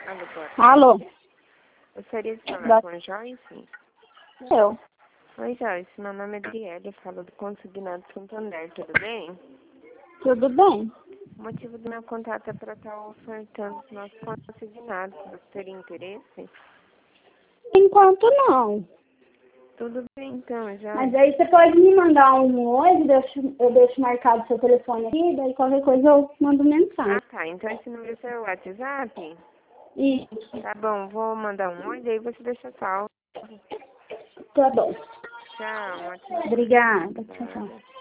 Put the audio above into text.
Alô, boa tarde. Alô? Gostaria de falar com a Joyce? Eu. Oi, Joyce. Meu nome é Adriele. Eu falo do Consignado Santander. Tudo bem? Tudo bem? O motivo do meu contato é para estar ofertando os nossos consignados. Você teria interesse? Enquanto não. Tudo bem, então, já. Mas aí você pode me mandar um oi, eu deixo marcado seu telefone aqui, daí qualquer coisa eu mando mensagem. Ah, tá. Então esse número é seu WhatsApp? Isso, Tá bom, vou mandar um oi, daí você deixa salvo. tá bom. Tchau, ótimo. Obrigada. Tchau, tchau. Nada.